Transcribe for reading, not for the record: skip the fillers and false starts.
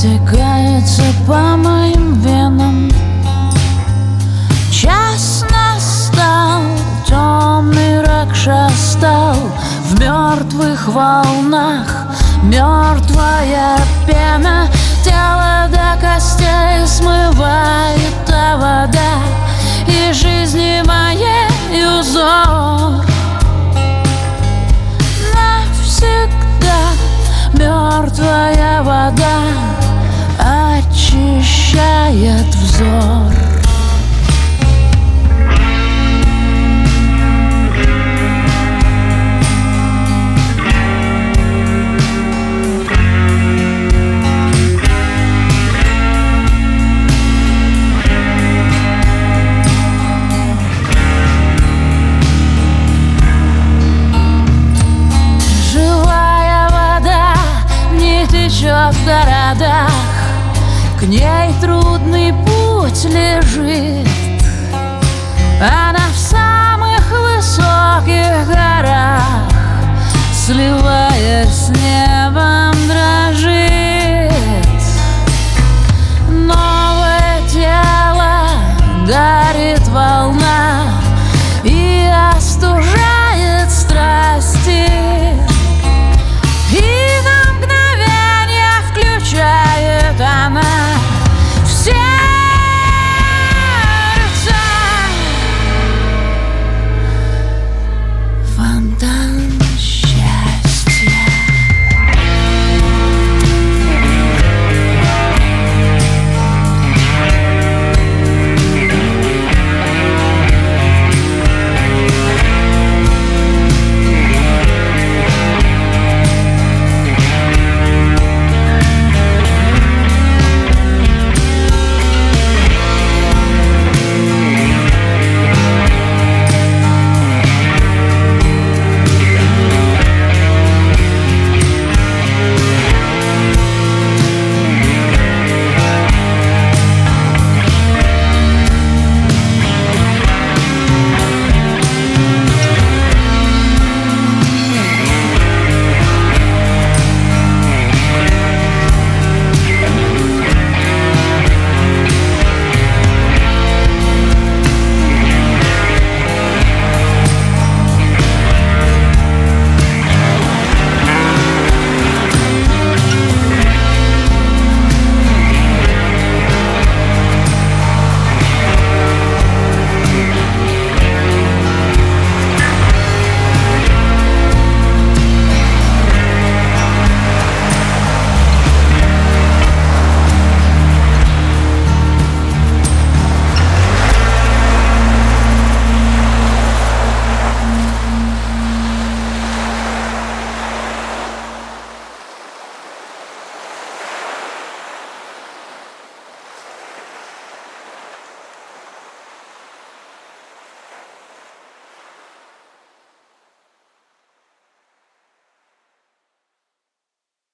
растекается по моим венам. Час настал, темный Ракша стал. В мертвых волнах мертвая пена, тело до костей смывает та вода, и жизни моей узор навсегда. Мертвая вода очищает взор. В городах к ней трудный путь лежит. Она в самых высоких горах, сливаясь с небом,